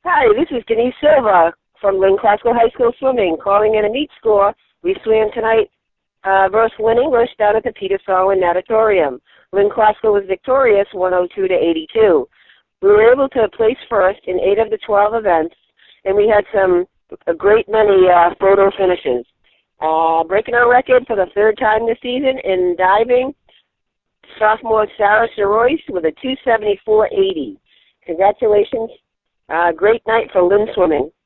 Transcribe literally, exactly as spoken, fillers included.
Hi, this is Denise Silva from Lynn Classical High School Swimming, calling in a meet score. We swam tonight, uh, versus Lynn English down at the Peter Solon Natatorium. Lynn Classical was victorious, one oh two to eighty-two. We were able to place first in eight of the twelve events, and we had some a great many uh, photo finishes. Uh, breaking our record for the third time this season in diving, sophomore Sarah Sorois with a two seventy-four eighty. Congratulations. Uh, great night for Lynn Swimming.